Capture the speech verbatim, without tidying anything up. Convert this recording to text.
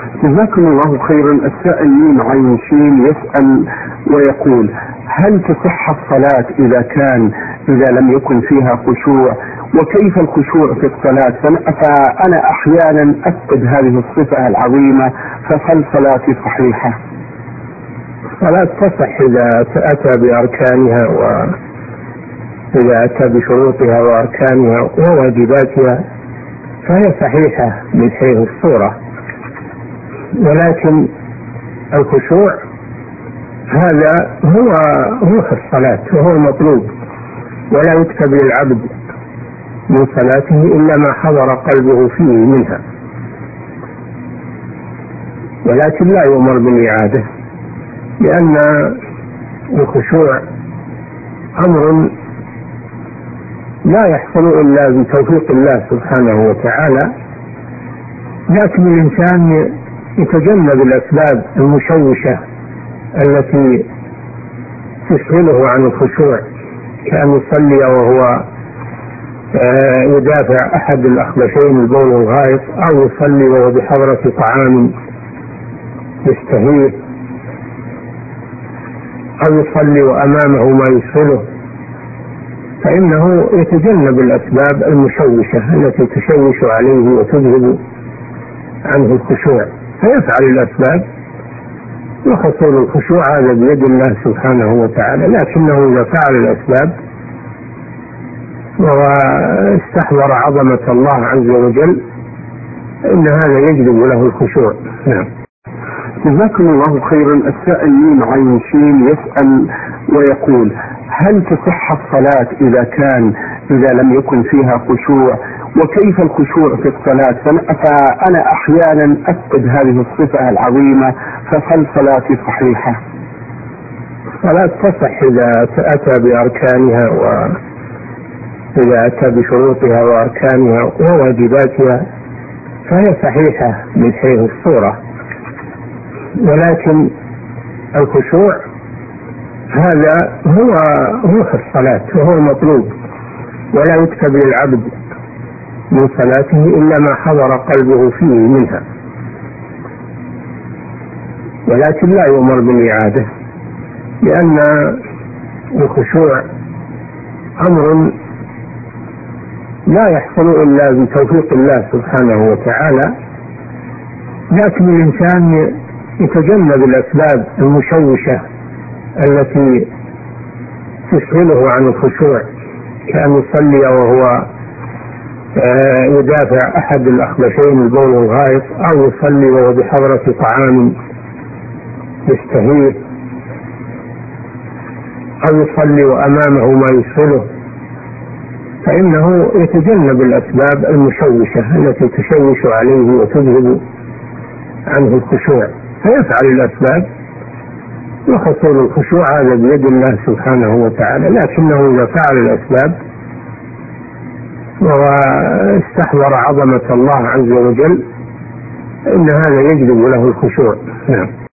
جزاكم الله خيرا. السائل ميم عين شين يسأل ويقول: هل تصح الصلاة إذا كان إذا لم يكن فيها خشوع؟ وكيف الخشوع في الصلاة؟ فأنا أحيانا أفقد هذه الصفة العظيمة، فهل صلاتي صحيحة؟ الصلاة تصح إذا أتى بأركانها وإذا أتى بشروطها وأركانها وواجباتها فهي صحيحة من حيث الصورة، ولكن الخشوع هذا هو روح الصلاة وهو المطلوب، ولا يكتب للعبد من صلاته إلا ما حضر قلبه فيه منها، ولكن لا يؤمر بالإعادة، لأن الخشوع أمر لا يحصل إلا بتوفيق الله سبحانه وتعالى، لكن الإنسان يتجنب الأسباب المشوشة التي تشغله عن الخشوع، كأن يصلي وهو يدافع أحد الأخبثين البول والغائط، أو يصلي وهو بحضرة طعام يشتهيه، أو يصلي وأمامه ما يشغله، فإنه يتجنب الأسباب المشوشة التي تشوش عليه وتذهب عنه الخشوع، فيفعل الأسباب، وحصول الخشوع هذا بيد الله سبحانه وتعالى، لكنه إذا فعل الأسباب واستحضر عظمة الله عز وجل إن هذا يجلب له الخشوع. نعم. جزاكم الله خيرا. السائل ميم عين شين يسأل ويقول: هل تصح الصلاة إذا كان إذا لم يكن فيها خشوع؟ وكيف الخشوع في الصلاة؟ فأنا أحيانا أفقد هذه الصفة العظيمة، فهل صلاتي صحيحة؟ الصلاة تصح إذا أتى بأركانها وإذا أتى بشروطها وأركانها وواجباتها فهي صحيحة من حيث الصورة، ولكن الخشوع هذا هو روح الصلاة وهو المطلوب، ولا يكتب للعبد من صلاته إلا ما حضر قلبه فيه منها، ولكن لا يؤمر بالإعادة، لأن الخشوع أمر لا يحصل إلا بتوفيق الله سبحانه وتعالى، لكن الإنسان يتجنب الأسباب المشوشة التي تشغله عن الخشوع، كأن يصلي وهو يدافع أحد الأخبثين البول والغائط، أو يصلي وهو بحضرة طعام يشتهيه، أو يصلي وأمامه ما يشغله، فإنه يتجنب الأسباب المشوشة التي تشوش عليه وتذهب عنه الخشوع، فيفعل الأسباب، وحصول الخشوع هذا بيد الله سبحانه وتعالى، لكنه إذا فعل الأسباب واستحضر عظمة الله عز وجل إن هذا يجلب له الخشوع. نعم.